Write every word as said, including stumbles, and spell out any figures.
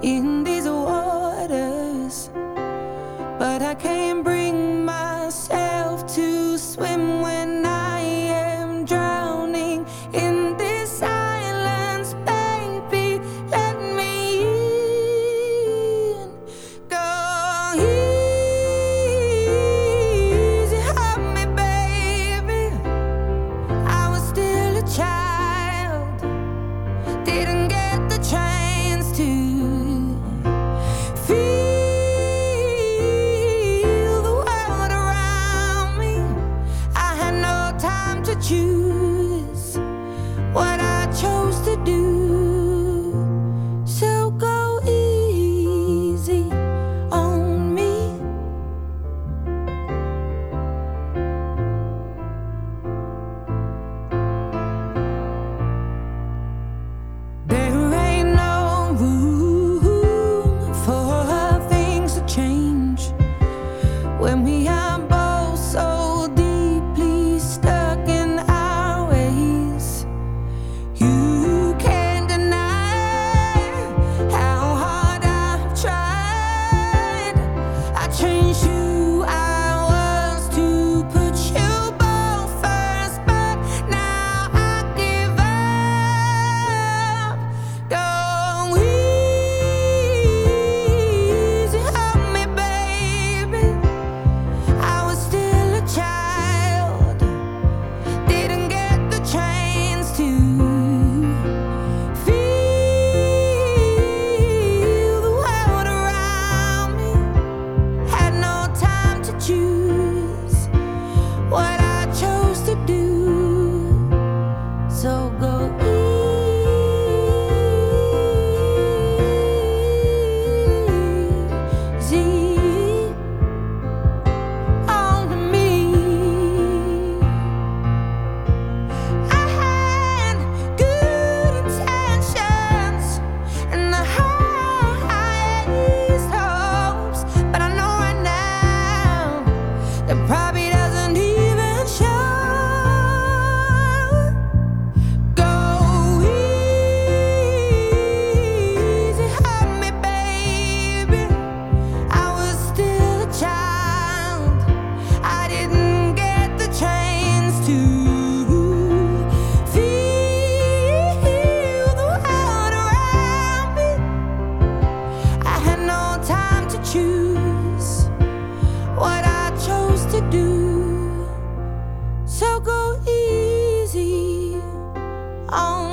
in these waters, but I can't bring myself to swim when I am drowning in this silence. Baby, let me in. Go easy on me, baby. I was still a child, didn't get the chance to feel the world around me. I had no time to choose what I chose to do. So go easy on me. There ain't no room for things to change when we are both so deeply stuck in our ways. You can't deny how hard I've tried. I changed who I was to put you both first, but now I give up. Go easy on me, baby. I was still a child, didn't get the chance to feel the world around me. Had no time to choose what I chose to do. So go easy on me. I had good intentions and the highest hopes, but I know right now that probably doesn't even show. Go easy on me, baby. I was still a child, I didn't get the chance to feel the world around me. I had no time to choose what I chose to do. So go easy on